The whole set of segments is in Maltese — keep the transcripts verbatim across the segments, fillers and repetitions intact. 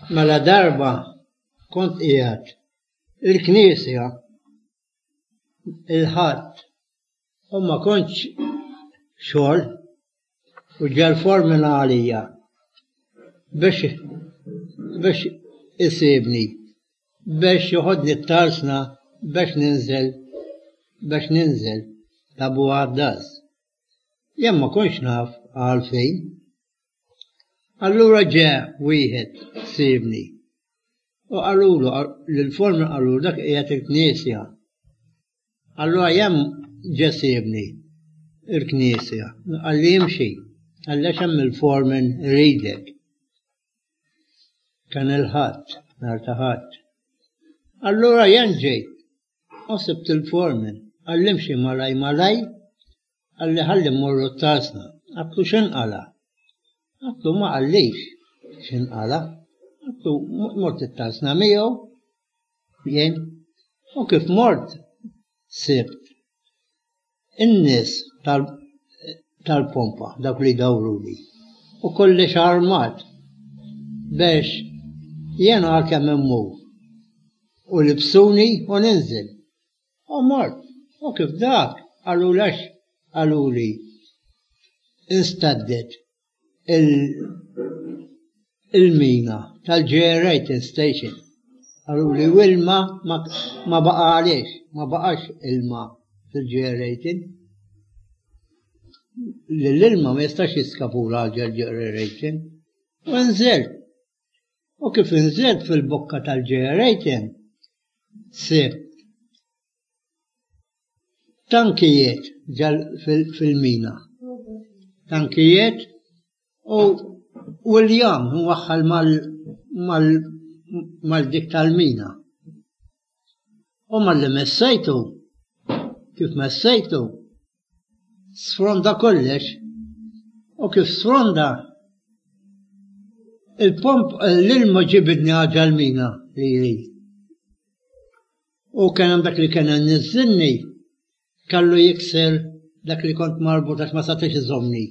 Mela darba kont qiegħed il-Knisja il-ħadd u ma kontx xogħol u ġal formina għalija biex biex isibni biex joħodni t-tarsna biex ninżel biex ninżel tabu għaddaz. Jem ma konx naf għalfejn. Allura ġe wieħed sibni. U għallulu, l-forma għallulu dak qiegħed il-Knisja. Allura jem ġe sibni il-Knisja. Għalli jimxi, għallax hemm il-formen ridek. Kan il-ħadd, nar ta' ħadd. Allura jen ġejt, u sibt il-formen, għallimxi malaj malaj, għalli ħalli morru t-tasna, għatlu xinqala. Għatlu ma għallix xinqala, għatlu mort t-tasna miegħu, jien, u kif mort sibt. In-nies tal-pompa, dak li dawru li, u kollex armat, biex jien għal-kem immu, u libsuni u ninżil. U mort, u kif dak, għallu lax, għallu li, instaddet il-mina tal-generating station. Għallu li wilma ma baqa għalix, ma baqax ilma fil-generating. L-ilma ma jistax jiskapura għal-generating. U nżilt. U kif nżilt fil-bokka tal-generating, sibt tankijiet fil-mina. Tankijiet u William waħħal mal-dik tal-mina. U mal-li messajtu, kif messajtu, sfronda kollex, u kif sfronda il-pomp l-ilma ġibidni għaġa l-mina li li. U kien dak li kien nizzinni, kallu jikser dak li kont marbut għax ma satix iżomni.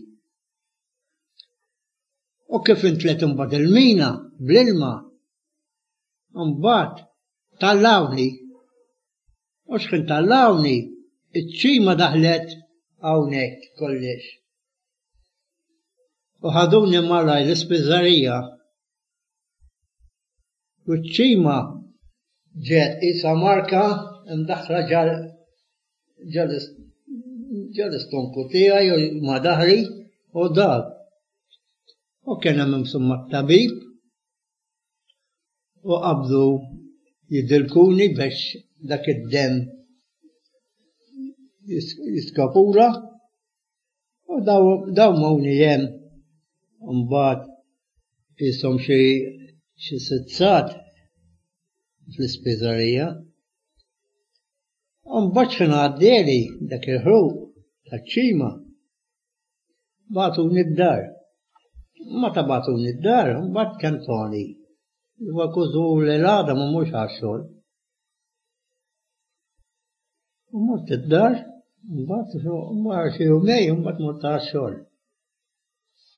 U kif intlet imbagħad il-mina bl-ilma, imbagħad tallawni. U x'kien tallawni, iċ-ċima daħlet hawnhekk kollex. U ħaduni malaj l-ispiżarija. U ċ-ċima ġet isa marka imdaħħla ġal ġal-istonku tiegħi u ma daħli u dak. U kien hemm insomma tabib u qabdu jidilkuni biex dak id-dem jiskapura u daw mawni jem mbagħad ishom xi xi sitzat fl-ispiżarija. Mbagħad xi ngħaddieli dak il-ħruq taċ-ċima bagħtuni d-dar. Ma ta' bagħtuni d-dar, mbagħad kantoni. Huwa kużu l-għada ma mhux għax-xogħol. U mort id-dar, mbagħad xi jumej mbagħad mort għax-xogħol.